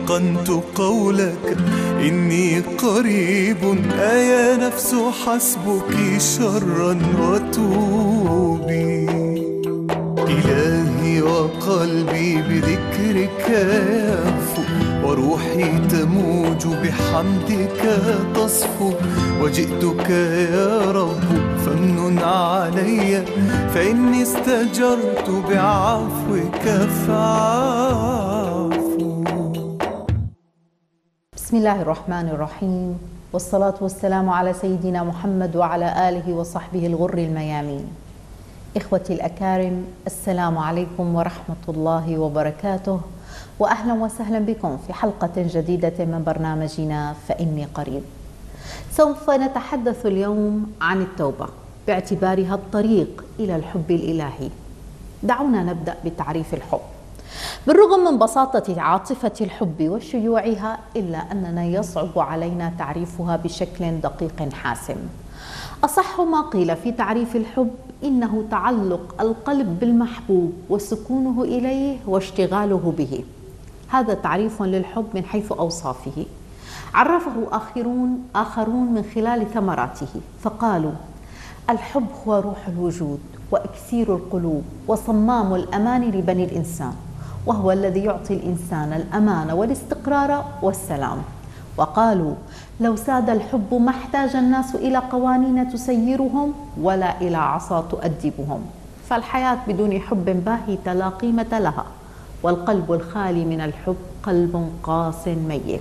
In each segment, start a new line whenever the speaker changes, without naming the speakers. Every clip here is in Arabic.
أيقنت قولك إني قريب، أيا نفس حسبك شرا وتوبي. إلهي وقلبي بذكرك يهفو، وروحي تموج بحمدك تصفو. وجئتك يا رب فامنن علي، فإني استجرت بعفوك فاعفو.
بسم الله الرحمن الرحيم، والصلاة والسلام على سيدنا محمد وعلى آله وصحبه الغر الميامين. إخوتي الأكارم، السلام عليكم ورحمة الله وبركاته، وأهلا وسهلا بكم في حلقة جديدة من برنامجنا فإني قريب. سوف نتحدث اليوم عن التوبة باعتبارها الطريق إلى الحب الإلهي. دعونا نبدأ بتعريف الحب. بالرغم من بساطة عاطفة الحب وشيوعها، إلا أننا يصعب علينا تعريفها بشكل دقيق حاسم. أصح ما قيل في تعريف الحب إنه تعلق القلب بالمحبوب وسكونه إليه واشتغاله به. هذا تعريف للحب من حيث أوصافه. عرفه آخرون من خلال ثمراته، فقالوا: الحب هو روح الوجود وإكسير القلوب وصمام الأمان لبني الإنسان، وهو الذي يعطي الإنسان الأمان والاستقرار والسلام. وقالوا: لو ساد الحب ما احتاج الناس إلى قوانين تسيرهم ولا إلى عصا تؤدبهم، فالحياة بدون حب باهتة لا قيمة لها، والقلب الخالي من الحب قلب قاس ميت.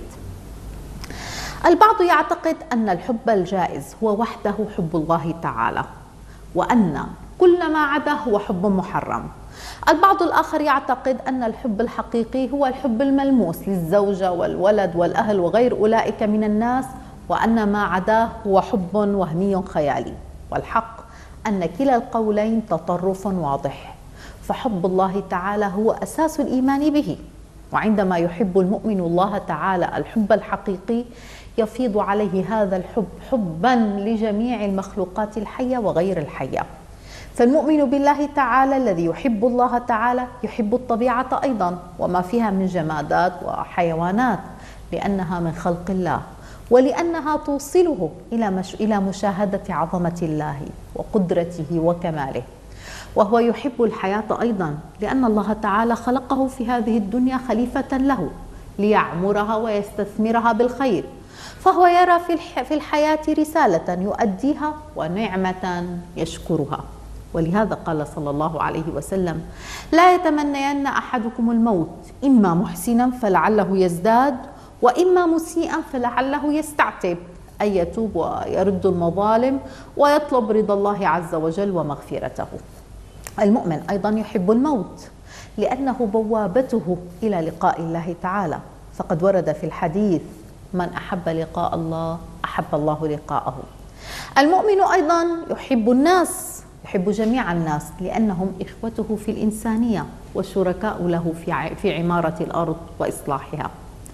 البعض يعتقد أن الحب الجائز هو وحده حب الله تعالى، وأن كل ما عداه هو حب محرم. البعض الآخر يعتقد أن الحب الحقيقي هو الحب الملموس للزوجة والولد والأهل وغير أولئك من الناس، وأن ما عداه هو حب وهمي خيالي. والحق أن كلا القولين تطرف واضح، فحب الله تعالى هو أساس الإيمان به. وعندما يحب المؤمن الله تعالى الحب الحقيقي، يفيض عليه هذا الحب حبا لجميع المخلوقات الحية وغير الحية. فالمؤمن بالله تعالى الذي يحب الله تعالى يحب الطبيعة أيضا وما فيها من جمادات وحيوانات، لأنها من خلق الله، ولأنها توصله إلى مشاهدة عظمة الله وقدرته وكماله. وهو يحب الحياة أيضا، لأن الله تعالى خلقه في هذه الدنيا خليفة له ليعمرها ويستثمرها بالخير، فهو يرى في الحياة رسالة يؤديها ونعمة يشكرها. ولهذا قال صلى الله عليه وسلم: لا يتمنين أحدكم الموت، إما محسنا فلعله يزداد، وإما مسيئا فلعله يستعتب، أن يتوب ويرد المظالم ويطلب رضا الله عز وجل ومغفرته. المؤمن أيضا يحب الموت، لأنه بوابته إلى لقاء الله تعالى، فقد ورد في الحديث: من أحب لقاء الله أحب الله لقاءه. المؤمن أيضا يحب الناس، يحب جميع الناس، لأنهم إخوته في الإنسانية وشركاء له في عمارة الأرض وإصلاحها.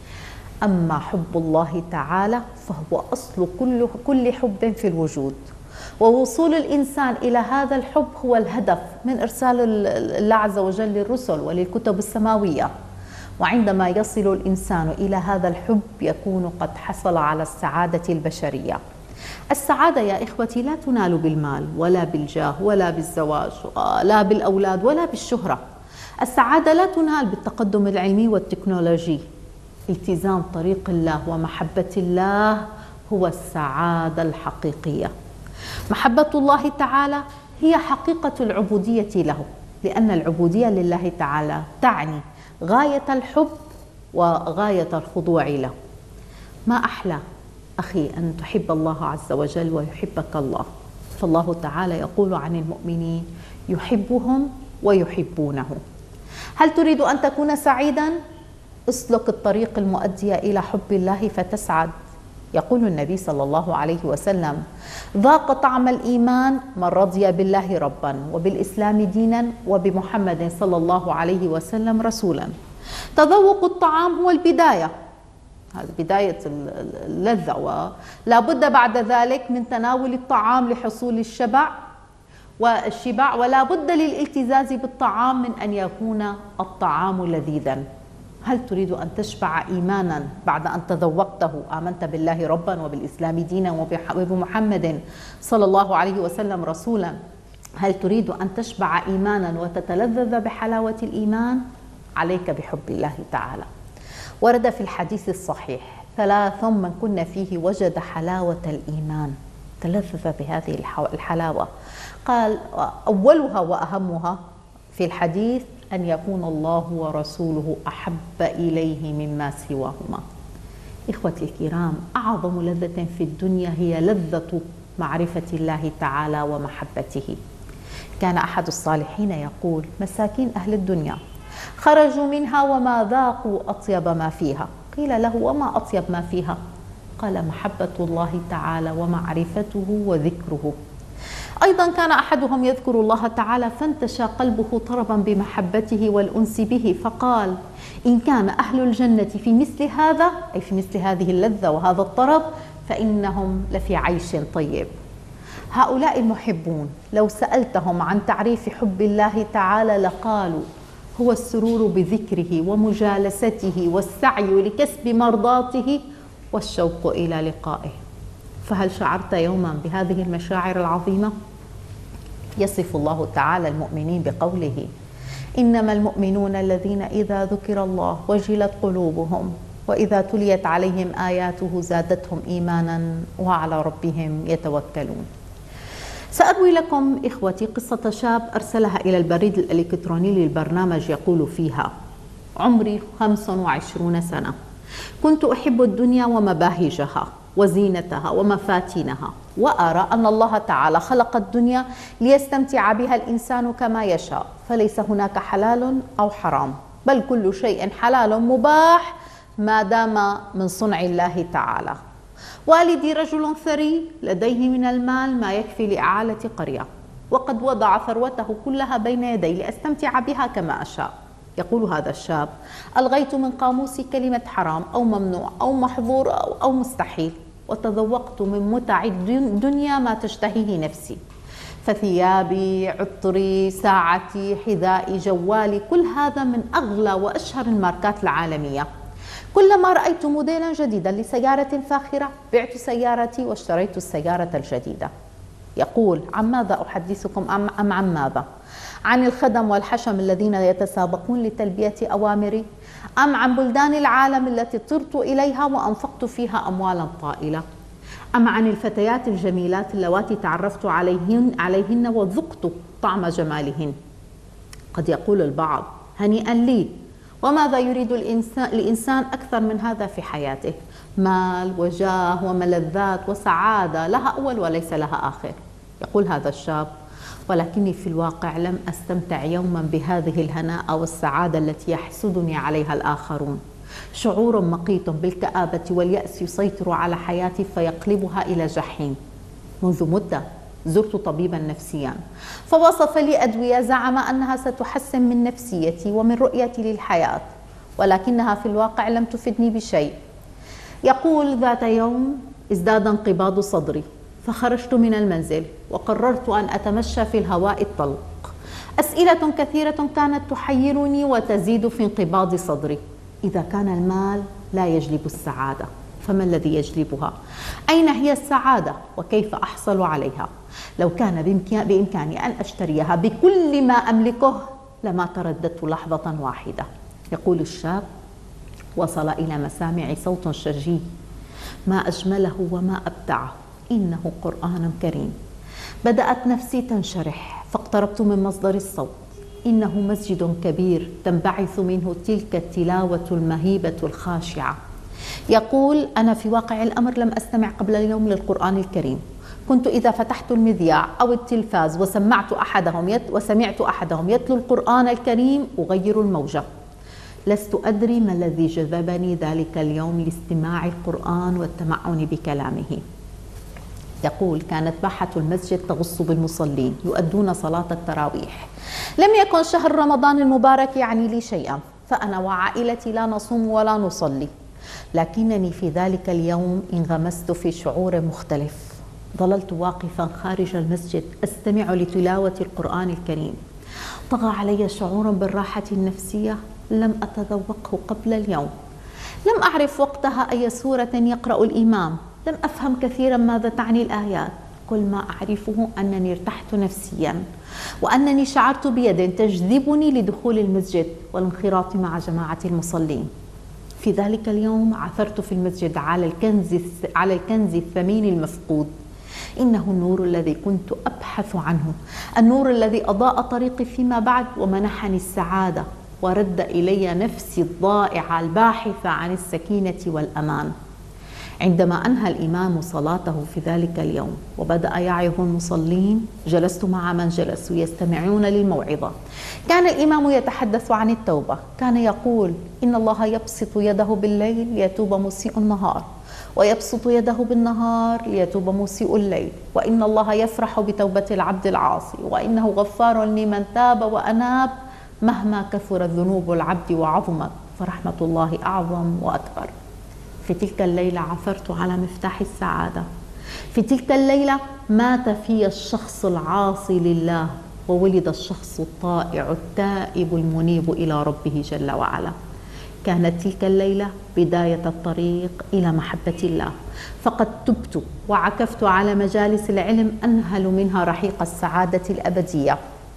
أما حب الله تعالى فهو أصل كل حب في الوجود، ووصول الإنسان إلى هذا الحب هو الهدف من إرسال الله عز وجل للرسل وللكتب السماوية. وعندما يصل الإنسان إلى هذا الحب يكون قد حصل على السعادة البشرية. السعادة يا إخوتي لا تنال بالمال ولا بالجاه ولا بالزواج لا بالأولاد ولا بالشهرة. السعادة لا تنال بالتقدم العلمي والتكنولوجي. التزام طريق الله ومحبة الله هو السعادة الحقيقية. محبة الله تعالى هي حقيقة العبودية له، لأن العبودية لله تعالى تعني غاية الحب وغاية الخضوع له. ما أحلى أخي أن تحب الله عز وجل ويحبك الله، فالله تعالى يقول عن المؤمنين: يحبهم ويحبونه. هل تريد أن تكون سعيدا؟ اسلك الطريق المؤدية إلى حب الله فتسعد. يقول النبي صلى الله عليه وسلم: ذاق طعم الإيمان من رضي بالله ربا وبالإسلام دينا وبمحمد صلى الله عليه وسلم رسولا. تذوق الطعام هو البداية، هذه بداية اللذة، ولا بد بعد ذلك من تناول الطعام لحصول الشبع ولا بد للالتزاز بالطعام من أن يكون الطعام لذيذا. هل تريد أن تشبع إيمانا بعد أن تذوقته؟ آمنت بالله ربا وبالإسلام دينا وبمحمد صلى الله عليه وسلم رسولا. هل تريد أن تشبع إيمانا وتتلذذ بحلاوة الإيمان؟ عليك بحب الله تعالى. ورد في الحديث الصحيح: 3 من كن فيه وجد حلاوة الإيمان، تلذذ بهذه الحلاوة. قال: أولها وأهمها في الحديث أن يكون الله ورسوله أحب إليه مما سواهما. إخوتي الكرام، أعظم لذة في الدنيا هي لذة معرفة الله تعالى ومحبته. كان أحد الصالحين يقول: مساكين أهل الدنيا خرجوا منها وما ذاقوا أطيب ما فيها. قيل له: وما أطيب ما فيها؟ قال: محبة الله تعالى ومعرفته وذكره. أيضا كان أحدهم يذكر الله تعالى فانتشى قلبه طربا بمحبته والأنس به، فقال: إن كان أهل الجنة في مثل هذا، أي في مثل هذه اللذة وهذا الطرب، فإنهم لفي عيش طيب. هؤلاء المحبون لو سألتهم عن تعريف حب الله تعالى لقالوا: هو السرور بذكره ومجالسته والسعي لكسب مرضاته والشوق إلى لقائه. فهل شعرت يوما بهذه المشاعر العظيمة؟ يصف الله تعالى المؤمنين بقوله: إنما المؤمنون الذين إذا ذكر الله وجلت قلوبهم وإذا تليت عليهم آياته زادتهم إيمانا وعلى ربهم يتوكلون. سأروي لكم إخوتي قصة شاب أرسلها إلى البريد الإلكتروني للبرنامج، يقول فيها: عمري 25 سنة، كنت أحب الدنيا ومباهجها وزينتها ومفاتنها، وأرى أن الله تعالى خلق الدنيا ليستمتع بها الإنسان كما يشاء، فليس هناك حلال أو حرام، بل كل شيء حلال مباح ما دام من صنع الله تعالى. والدي رجل ثري لديه من المال ما يكفي لإعالة قرية، وقد وضع ثروته كلها بين يدي لأستمتع بها كما أشاء. يقول هذا الشاب: ألغيت من قاموسي كلمة حرام أو ممنوع أو محظور أو مستحيل، وتذوقت من متع الدنيا ما تشتهيه نفسي، فثيابي، عطري، ساعتي، حذائي، جوالي، كل هذا من أغلى وأشهر الماركات العالمية. كلما رأيت موديلا جديدا لسيارة فاخرة بعت سيارتي واشتريت السيارة الجديدة. يقول: عن ماذا أحدثكم أم عن ماذا؟ عن الخدم والحشم الذين يتسابقون لتلبية أوامري، أم عن بلدان العالم التي طرت إليها وأنفقت فيها أموالا طائلة، أم عن الفتيات الجميلات اللواتي تعرفت عليهن وذقت طعم جمالهن؟ قد يقول البعض: هنيئا لي، وماذا يريد الإنسان أكثر من هذا في حياته؟ مال وجاه وملذات وسعادة لها أول وليس لها آخر. يقول هذا الشاب: ولكني في الواقع لم أستمتع يوما بهذه الهناء والسعادة التي يحسدني عليها الآخرون. شعور مقيت بالكآبة واليأس يسيطر على حياتي فيقلبها إلى جحيم. منذ مدة زرت طبيبا نفسيا فوصف لي أدوية زعم أنها ستحسن من نفسيتي ومن رؤيتي للحياة، ولكنها في الواقع لم تفدني بشيء. يقول: ذات يوم ازداد انقباض صدري فخرجت من المنزل وقررت أن أتمشى في الهواء الطلق. أسئلة كثيرة كانت تحيرني وتزيد في انقباض صدري. إذا كان المال لا يجلب السعادة، فما الذي يجلبها؟ أين هي السعادة وكيف أحصل عليها؟ لو كان بإمكاني أن أشتريها بكل ما أملكه لما ترددت لحظة واحدة. يقول الشاب: وصل إلى مسامع صوت شجي ما أجمله وما أبدعه، إنه قرآن كريم. بدأت نفسي تنشرح فاقتربت من مصدر الصوت. إنه مسجد كبير تنبعث منه تلك التلاوة المهيبة الخاشعة. يقول: أنا في واقع الأمر لم أستمع قبل اليوم للقرآن الكريم. كنت إذا فتحت المذياع أو التلفاز وسمعت أحدهم يتلو القرآن الكريم أغير الموجة. لست أدري ما الذي جذبني ذلك اليوم لاستماع القرآن والتمعن بكلامه. يقول: كانت باحة المسجد تغص بالمصلين يؤدون صلاة التراويح. لم يكن شهر رمضان المبارك يعني لي شيئا، فأنا وعائلتي لا نصوم ولا نصلي، لكنني في ذلك اليوم انغمست في شعور مختلف. ظللت واقفا خارج المسجد أستمع لتلاوة القرآن الكريم. طغى علي شعور بالراحة النفسية لم أتذوقه قبل اليوم. لم أعرف وقتها أي سورة يقرأ الإمام، لم أفهم كثيرا ماذا تعني الآيات. كل ما أعرفه أنني ارتحت نفسيا، وأنني شعرت بيد تجذبني لدخول المسجد والانخراط مع جماعة المصلين. في ذلك اليوم عثرت في المسجد على الكنز الثمين المفقود. إنه النور الذي كنت أبحث عنه، النور الذي أضاء طريقي فيما بعد ومنحني السعادة ورد إلي نفسي الضائعة الباحثة عن السكينة والأمان. عندما أنهى الإمام صلاته في ذلك اليوم وبدأ يعظ المصلين، جلست مع من جلسوا يستمعون للموعظة. كان الإمام يتحدث عن التوبة، كان يقول: إن الله يبسط يده بالليل ليتوب مسيء النهار، ويبسط يده بالنهار ليتوب مسيء الليل، وإن الله يفرح بتوبة العبد العاصي، وإنه غفار لمن تاب وأناب مهما كثرت ذنوب العبد وعظمت، فرحمة الله أعظم وأكبر. في تلك الليلة عثرت على مفتاح السعادة. في تلك الليلة مات في الشخص العاصي لله، وولد الشخص الطائع التائب المنيب إلى ربه جل وعلا. كانت تلك الليلة بداية الطريق إلى محبة الله، فقد تبت وعكفت على مجالس العلم أنهل منها رحيق السعادة الأبدية.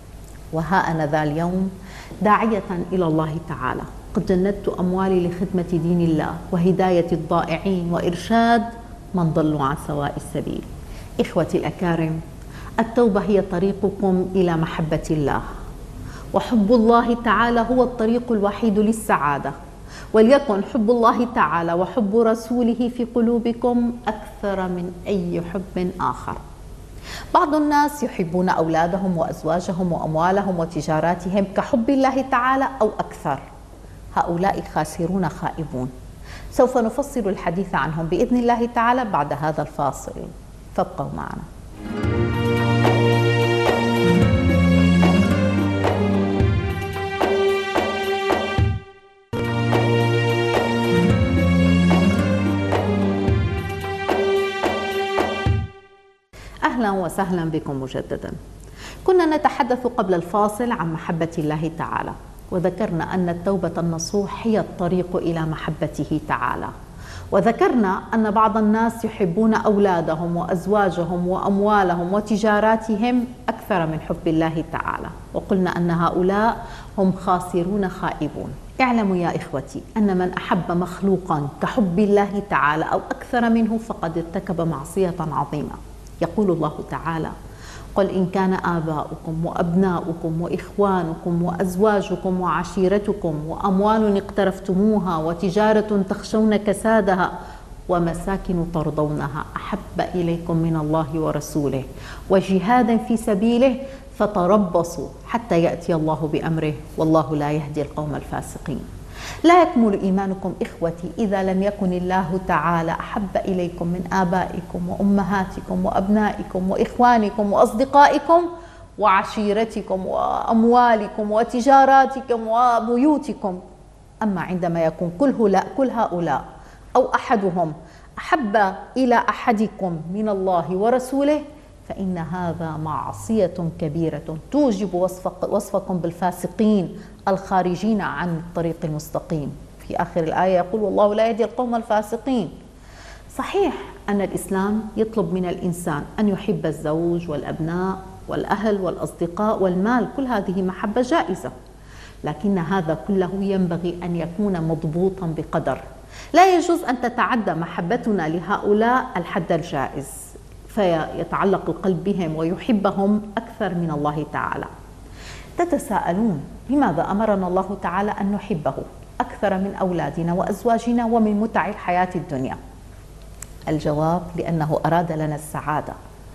وها أنا ذا اليوم داعية إلى الله تعالى، قد جندت أموالي لخدمة دين الله وهداية الضائعين وإرشاد من ضلوا عن سواء السبيل. إخوتي الأكارم، التوبة هي طريقكم إلى محبة الله، وحب الله تعالى هو الطريق الوحيد للسعادة. وليكن حب الله تعالى وحب رسوله في قلوبكم أكثر من أي حب آخر. بعض الناس يحبون أولادهم وأزواجهم وأموالهم وتجاراتهم كحب الله تعالى أو أكثر. هؤلاء خاسرون خائبون. سوف نفصل الحديث عنهم بإذن الله تعالى بعد هذا الفاصل، فابقوا معنا. أهلا وسهلا بكم مجددا. كنا نتحدث قبل الفاصل عن محبة الله تعالى، وذكرنا أن التوبة النصوح هي الطريق إلى محبته تعالى، وذكرنا أن بعض الناس يحبون أولادهم وأزواجهم وأموالهم وتجاراتهم أكثر من حب الله تعالى، وقلنا أن هؤلاء هم خاسرون خائبون. اعلموا يا إخوتي أن من أحب مخلوقا كحب الله تعالى أو أكثر منه فقد ارتكب معصية عظيمة. يقول الله تعالى: قل إن كان آباؤكم وأبناؤكم وإخوانكم وأزواجكم وعشيرتكم وأموال اقترفتموها وتجارة تخشون كسادها ومساكن ترضونها أحب إليكم من الله ورسوله وجهاد في سبيله فتربصوا حتى يأتي الله بأمره والله لا يهدي القوم الفاسقين. لا يكمل إيمانكم إخوتي إذا لم يكن الله تعالى أحب إليكم من آبائكم وأمهاتكم وأبنائكم وإخوانكم وأصدقائكم وعشيرتكم وأموالكم وتجاراتكم وبيوتكم. أما عندما يكون كل هؤلاء أو أحدهم أحب إلى أحدكم من الله ورسوله فإن هذا معصية كبيرة توجب وصفكم بالفاسقين الخارجين عن الطريق المستقيم. في آخر الآية يقول: والله لا يهدي القوم الفاسقين. صحيح أن الإسلام يطلب من الإنسان أن يحب الزوج والأبناء والأهل والأصدقاء والمال، كل هذه محبة جائزة، لكن هذا كله ينبغي أن يكون مضبوطا بقدر. لا يجوز أن تتعدى محبتنا لهؤلاء الحد الجائز فيتعلق القلب بهم ويحبهم أكثر من الله تعالى. تتساءلون: لماذا أمرنا الله تعالى أن نحبه أكثر من أولادنا وأزواجنا ومن متع الحياة الدنيا؟ الجواب: لأنه أراد لنا السعادة.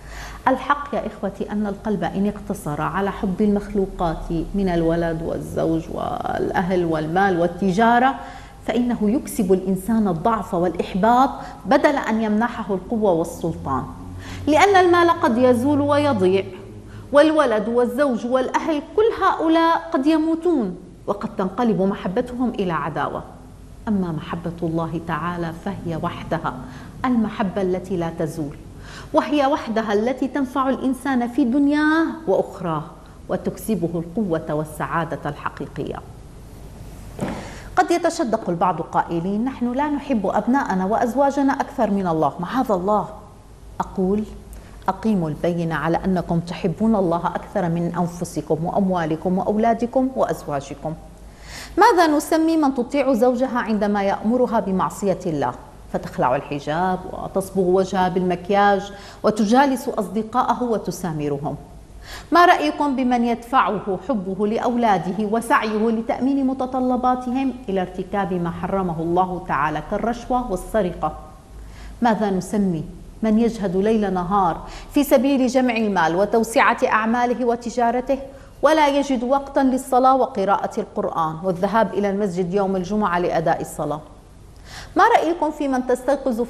الحق يا إخوتي أن القلب إن اقتصر على حب المخلوقات من الولد والزوج والأهل والمال والتجارة فإنه يكسب الإنسان الضعف والإحباط بدل أن يمنحه القوة والسلطان، لأن المال قد يزول ويضيع، والولد والزوج والأهل كل هؤلاء قد يموتون، وقد تنقلب محبتهم إلى عداوة. أما محبة الله تعالى فهي وحدها المحبة التي لا تزول، وهي وحدها التي تنفع الإنسان في دنياه وأخراه وتكسبه القوة والسعادة الحقيقية. قد يتشدق البعض قائلين: نحن لا نحب أبناءنا وأزواجنا أكثر من الله. معاذ الله. أقول: أقيموا البينة على أنكم تحبون الله أكثر من أنفسكم وأموالكم وأولادكم وأزواجكم. ماذا نسمي من تطيع زوجها عندما يأمرها بمعصية الله، فتخلع الحجاب وتصبغ وجهها بالمكياج وتجالس أصدقائه وتسامرهم؟ ما رأيكم بمن يدفعه حبه لأولاده وسعيه لتأمين متطلباتهم إلى ارتكاب ما حرمه الله تعالى كالرشوة والسرقة؟ ماذا نسمي من يجهد ليل نهار في سبيل جمع المال وتوسعة أعماله وتجارته، ولا يجد وقتا للصلاة وقراءة القرآن والذهاب إلى المسجد يوم الجمعة لأداء الصلاة؟ ما رأيكم في من تستيقظ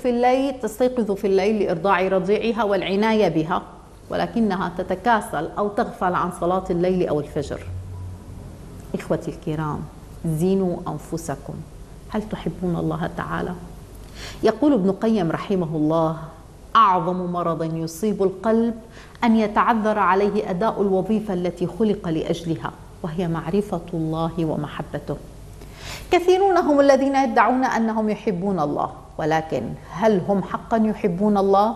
في الليل لإرضاع رضيعها والعناية بها، ولكنها تتكاسل أو تغفل عن صلاة الليل أو الفجر؟ إخوتي الكرام، زينوا أنفسكم. هل تحبون الله تعالى؟ يقول ابن القيم رحمه الله: أعظم مرض يصيب القلب أن يتعذر عليه أداء الوظيفة التي خلق لأجلها، وهي معرفة الله ومحبته. كثيرون هم الذين يدعون أنهم يحبون الله، ولكن هل هم حقا يحبون الله؟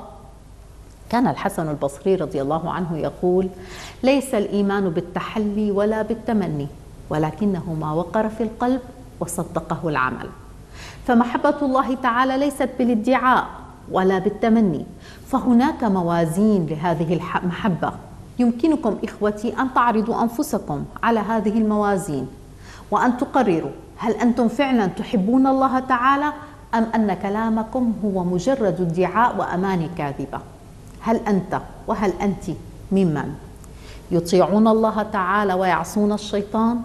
كان الحسن البصري رضي الله عنه يقول: ليس الإيمان بالتحلي ولا بالتمني، ولكنه ما وقر في القلب وصدقه العمل. فمحبة الله تعالى ليست بالادعاء ولا بالتمني، فهناك موازين لهذه المحبة. يمكنكم إخوتي أن تعرضوا أنفسكم على هذه الموازين وأن تقرروا: هل أنتم فعلا تحبون الله تعالى، أم أن كلامكم هو مجرد ادعاء وأماني كاذبة؟ هل أنت وهل أنت ممن يطيعون الله تعالى ويعصون الشيطان؟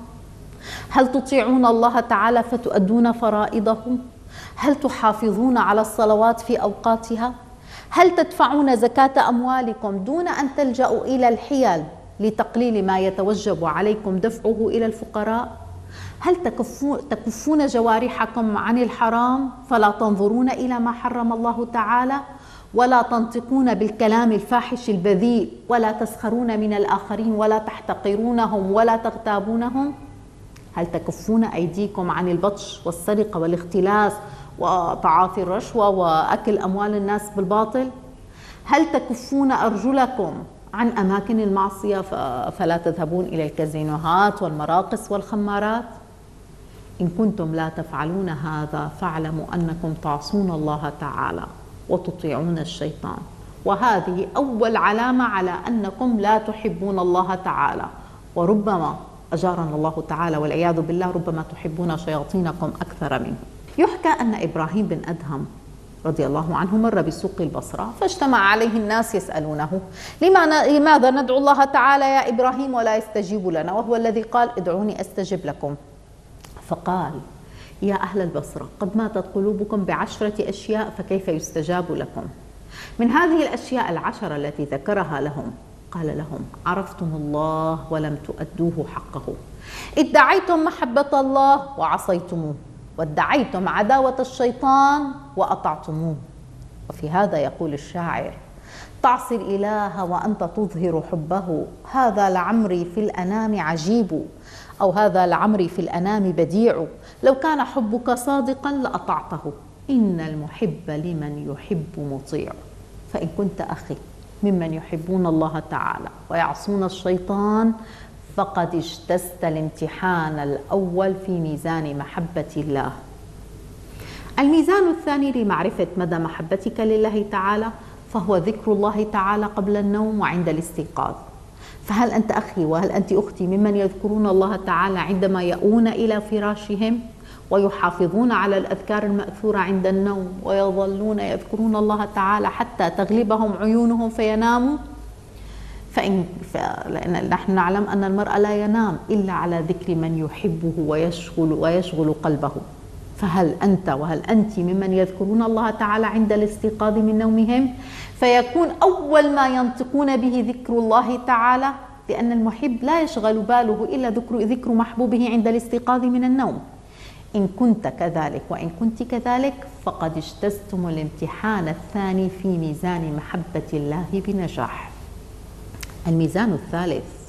هل تطيعون الله تعالى فتؤدون فرائضه؟ هل تحافظون على الصلوات في أوقاتها؟ هل تدفعون زكاة أموالكم دون أن تلجأوا إلى الحيل لتقليل ما يتوجب عليكم دفعه إلى الفقراء؟ هل تكفون جوارحكم عن الحرام فلا تنظرون إلى ما حرم الله تعالى، ولا تنطقون بالكلام الفاحش البذيء، ولا تسخرون من الآخرين، ولا تحتقرونهم ولا تغتابونهم؟ هل تكفون أيديكم عن البطش والسرقة والاختلاس وتعاطي الرشوة وأكل أموال الناس بالباطل؟ هل تكفون أرجلكم عن أماكن المعصية فلا تذهبون إلى الكازينوهات والمراقص والخمارات؟ إن كنتم لا تفعلون هذا فاعلموا أنكم تعصون الله تعالى وتطيعون الشيطان، وهذه أول علامة على أنكم لا تحبون الله تعالى، وربما أجارنا الله تعالى والعياذ بالله ربما تحبون شياطينكم أكثر منه. يحكى أن إبراهيم بن أدهم رضي الله عنه مر بسوق البصرة، فاجتمع عليه الناس يسألونه: لماذا ندعو الله تعالى يا إبراهيم ولا يستجيب لنا، وهو الذي قال: ادعوني أستجب لكم؟ فقال: يا أهل البصرة، قد ماتت قلوبكم ب10 أشياء، فكيف يستجاب لكم؟ من هذه الأشياء ال10 التي ذكرها لهم، قال لهم: عرفتم الله ولم تؤدوه حقه، ادعيتم محبة الله وعصيتموه، وادعيتم عداوة الشيطان وأطعتموه. وفي هذا يقول الشاعر: تعصي الإله وأنت تظهر حبه، هذا لعمري في الأنام عجيب، أو هذا لعمري في الأنام بديع، لو كان حبك صادقا لأطعته، إن المحب لمن يحب مطيع. فإن كنت أخي ممن يحبون الله تعالى ويعصون الشيطان، فقد اجتزت الامتحان الأول في ميزان محبة الله. الميزان الثاني لمعرفة مدى محبتك لله تعالى فهو ذكر الله تعالى قبل النوم وعند الاستيقاظ. فهل أنت أخي وهل أنت أختي ممن يذكرون الله تعالى عندما يأوون إلى فراشهم، ويحافظون على الأذكار المأثورة عند النوم، ويظلون يذكرون الله تعالى حتى تغلبهم عيونهم فيناموا؟ لأن نحن نعلم أن المرء لا ينام إلا على ذكر من يحبه ويشغل قلبه. فهل أنت وهل أنت ممن يذكرون الله تعالى عند الاستيقاظ من نومهم، فيكون أول ما ينطقون به ذكر الله تعالى؟ لأن المحب لا يشغل باله إلا ذكر محبوبه عند الاستيقاظ من النوم. إن كنت كذلك وإن كنت كذلك فقد اجتزتم الامتحان الثاني في ميزان محبة الله بنجاح. الميزان الثالث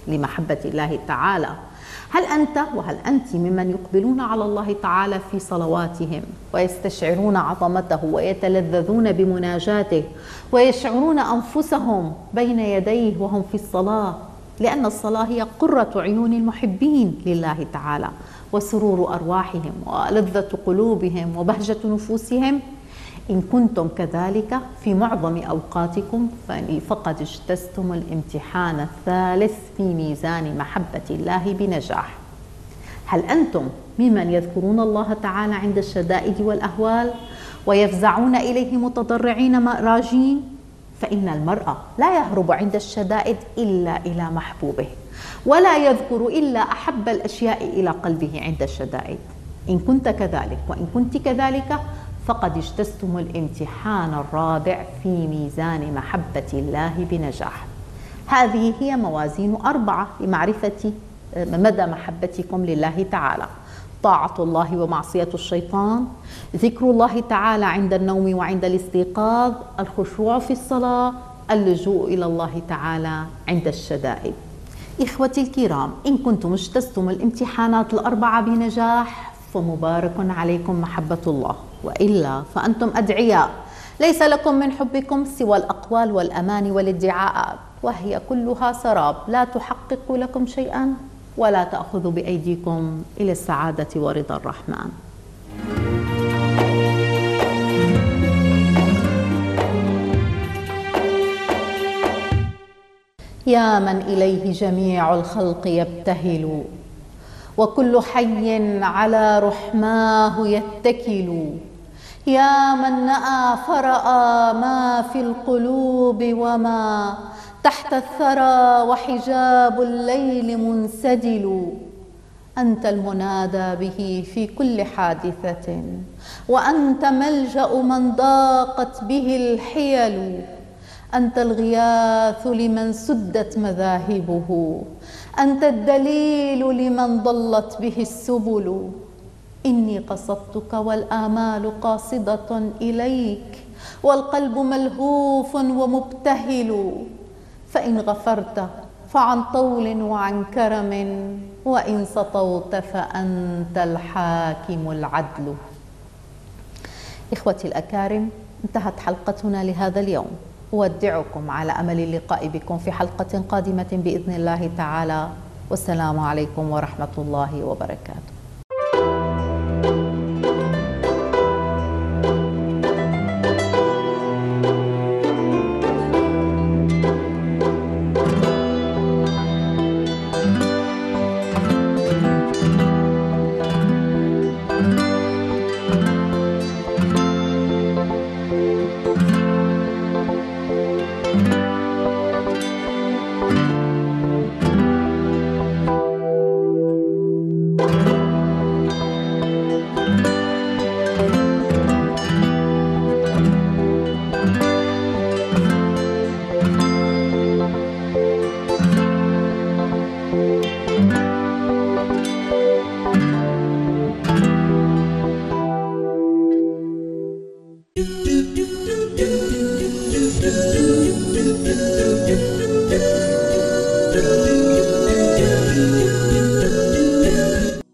لمحبة الله تعالى. هل أنت وهل أنت ممن يقبلون على الله تعالى في صلواتهم ويستشعرون عظمته ويتلذذون بمناجاته ويشعرون أنفسهم بين يديه وهم في الصلاة؟ لأن الصلاة هي قرة عيون المحبين لله تعالى وسرور أرواحهم ولذة قلوبهم وبهجة نفوسهم. إن كنتم كذلك في معظم أوقاتكم فقد اجتزتم الامتحان الثالث في ميزان محبة الله بنجاح. هل أنتم ممن يذكرون الله تعالى عند الشدائد والأهوال ويفزعون إليه متضرعين راجين؟ فإن المرء لا يهرب عند الشدائد إلا إلى محبوبه، ولا يذكر إلا أحب الأشياء إلى قلبه عند الشدائد. إن كنت كذلك وإن كنت كذلك فقد اجتزتم الامتحان الرابع في ميزان محبة الله بنجاح. هذه هي موازين 4 لمعرفة مدى محبتكم لله تعالى: طاعة الله ومعصية الشيطان، ذكر الله تعالى عند النوم وعند الاستيقاظ، الخشوع في الصلاة، اللجوء إلى الله تعالى عند الشدائد. إخوتي الكرام، إن كنتم اجتزتم الامتحانات ال4 بنجاح فمبارك عليكم محبة الله، وإلا فأنتم أدعياء ليس لكم من حبكم سوى الأقوال والأماني والادعاءات، وهي كلها سراب لا تحقق لكم شيئا ولا تأخذ بأيديكم إلى السعادة ورضا الرحمن. يا من إليه جميع الخلق يبتهل وكل حي على رحماه يتكل، يا من نأى فرأى ما في القلوب وما تحت الثرى وحجاب الليل منسدل. أنت المنادى به في كل حادثة، وأنت ملجأ من ضاقت به الحيل، أنت الغياث لمن سدت مذاهبه، أنت الدليل لمن ضلت به السبل. إني قصدتك والآمال قاصدة إليك، والقلب ملهوف ومبتهل، فإن غفرت فعن طول وعن كرم، وإن سطوت فأنت الحاكم العدل. إخوتي الأكارم، انتهت حلقتنا لهذا اليوم. أودعكم على أمل اللقاء بكم في حلقة قادمة بإذن الله تعالى، والسلام عليكم ورحمة الله وبركاته.